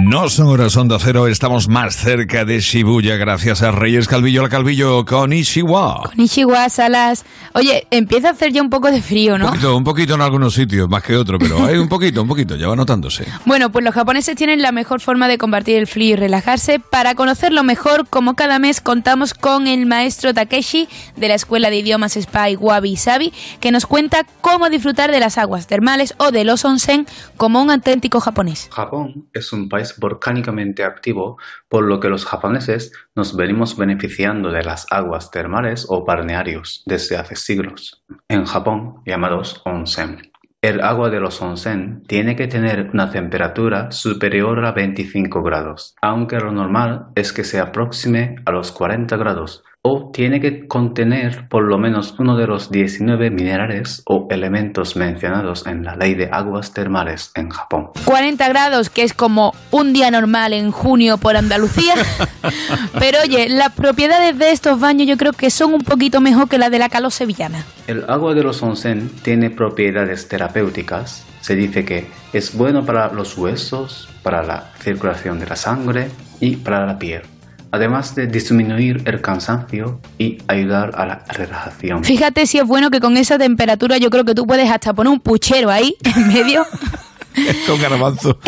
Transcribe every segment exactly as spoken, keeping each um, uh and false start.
No son horas Onda Cero, estamos más cerca de Shibuya gracias a Reyes Calvillo, la Calvillo, Konnichiwa. Konnichiwa, Salas. Oye, empieza a hacer ya un poco de frío, ¿no? Un poquito, un poquito en algunos sitios, más que otro, pero hay un poquito, un poquito, ya va notándose. Bueno, pues los japoneses tienen la mejor forma de combatir el frío y relajarse. Para conocerlo mejor, como cada mes, contamos con el maestro Takeshi de la Escuela de Idiomas Spy Wabi Sabi, que nos cuenta cómo disfrutar de las aguas termales o de los onsen como un auténtico japonés. Japón es un país volcánicamente activo, por lo que los japoneses nos venimos beneficiando de las aguas termales o balnearios desde hace siglos, en Japón llamados onsen. El agua de los onsen tiene que tener una temperatura superior a veinticinco grados, aunque lo normal es que se aproxime a los cuarenta grados, o tiene que contener por lo menos uno de los diecinueve minerales o elementos mencionados en la ley de aguas termales en Japón. cuarenta grados, que es como un día normal en junio por Andalucía. Pero oye, las propiedades de estos baños yo creo que son un poquito mejor que las de la calor sevillana. El agua de los onsen tiene propiedades terapéuticas. Se dice que es bueno para los huesos, para la circulación de la sangre y para la piel, además de disminuir el cansancio y ayudar a la relajación. Fíjate si es bueno que con esa temperatura yo creo que tú puedes hasta poner un puchero ahí en medio. Con garbanzo.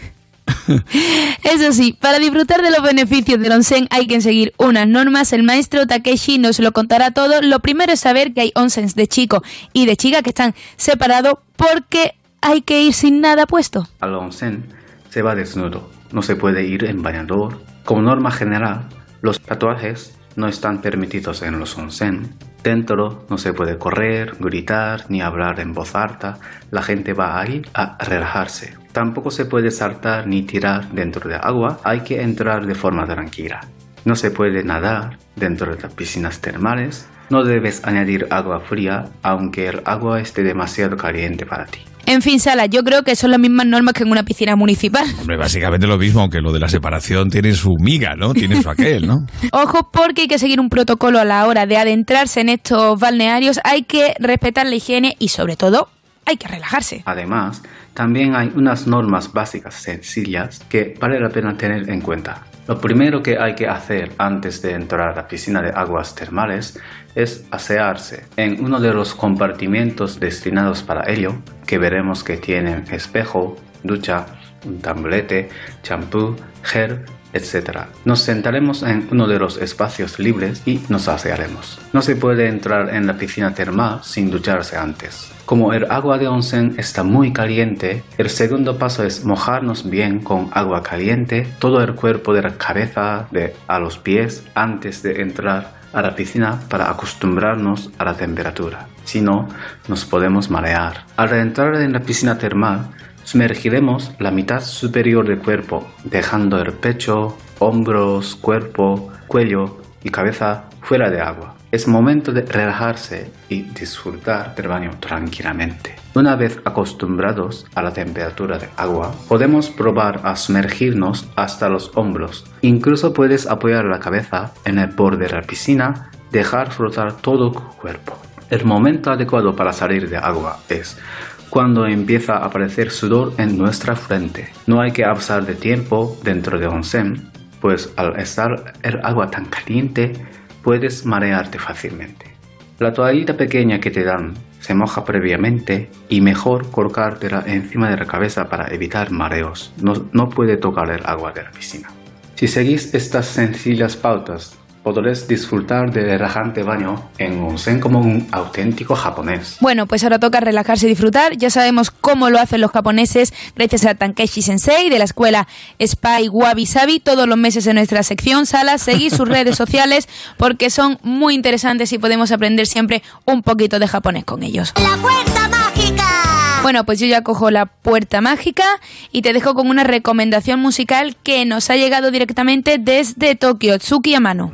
Eso sí, para disfrutar de los beneficios del onsen hay que seguir unas normas. El maestro Takeshi nos lo contará todo. Lo primero es saber que hay onsens de chico y de chica que están separados porque hay que ir sin nada puesto. Al onsen se va desnudo, no se puede ir en bañador. Como norma general, los tatuajes no están permitidos en los onsen. Dentro no se puede correr, gritar ni hablar en voz alta. La gente va ahí a relajarse. Tampoco se puede saltar ni tirar dentro del agua. Hay que entrar de forma tranquila. No se puede nadar dentro de las piscinas termales. No debes añadir agua fría, aunque el agua esté demasiado caliente para ti. En fin, Sala, yo creo que son las mismas normas que en una piscina municipal. Hombre, básicamente lo mismo, aunque lo de la separación tiene su miga, ¿no? Tiene su aquel, ¿no? Ojo, porque hay que seguir un protocolo a la hora de adentrarse en estos balnearios. Hay que respetar la higiene y, sobre todo, hay que relajarse. Además, también hay unas normas básicas sencillas que vale la pena tener en cuenta. Lo primero que hay que hacer antes de entrar a la piscina de aguas termales es asearse. En uno de los compartimientos destinados para ello, que veremos que tienen espejo, ducha, un taburete, champú, gel, etcétera. Nos sentaremos en uno de los espacios libres y nos asearemos. No se puede entrar en la piscina termal sin ducharse antes. Como el agua de onsen está muy caliente, el segundo paso es mojarnos bien con agua caliente todo el cuerpo de la cabeza de, a los pies antes de entrar a la piscina para acostumbrarnos a la temperatura. Si no, nos podemos marear. Al entrar en la piscina termal, sumergiremos la mitad superior del cuerpo, dejando el pecho, hombros, cuerpo, cuello y cabeza fuera de agua. Es momento de relajarse y disfrutar del baño tranquilamente. Una vez acostumbrados a la temperatura del agua, podemos probar a sumergirnos hasta los hombros. Incluso puedes apoyar la cabeza en el borde de la piscina, dejar flotar todo el cuerpo. El momento adecuado para salir de agua es cuando empieza a aparecer sudor en nuestra frente. No hay que abusar de tiempo dentro de onsen, pues al estar el agua tan caliente, puedes marearte fácilmente. La toallita pequeña que te dan se moja previamente y mejor colocártela encima de la cabeza para evitar mareos. No, no puede tocar el agua de la piscina. Si seguís estas sencillas pautas, podréis disfrutar del relajante baño en onsen como un auténtico japonés. Bueno, pues ahora toca relajarse y disfrutar. Ya sabemos cómo lo hacen los japoneses gracias a Takeshi Sensei de la escuela Spy Wabi Sabi. Todos los meses en nuestra sección Sala, seguid sus redes sociales porque son muy interesantes y podemos aprender siempre un poquito de japonés con ellos. ¡La puerta mágica! Bueno, pues yo ya cojo la puerta mágica y te dejo con una recomendación musical que nos ha llegado directamente desde Tokio. Tsuki Amano.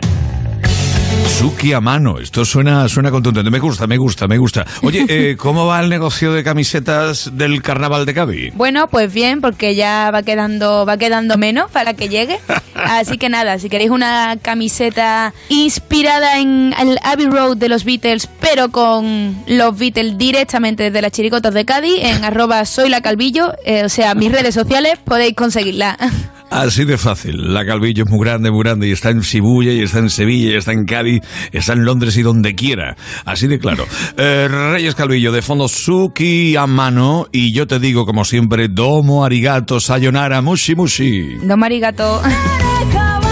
Tsuki Amano, esto suena, suena contundente. Me gusta, me gusta, me gusta. Oye, eh, ¿cómo va el negocio de camisetas del carnaval de Cádiz? Bueno, pues bien, porque ya va quedando, va quedando menos para que llegue. Así que nada, si queréis una camiseta inspirada en el Abbey Road de los Beatles, pero con los Beatles directamente desde las chiricotas de Cádiz, en arroba soy la Calvillo, eh, o sea, mis redes sociales, podéis conseguirla. Así de fácil. La Calvillo es muy grande, muy grande, y está en Shibuya, y está en Sevilla, y está en Cádiz, está en Londres y donde quiera. Así de claro. Eh, Reyes Calvillo, de fondo Suki a mano, y yo te digo, como siempre, domo arigato, sayonara, mushi mushi. Domo arigato.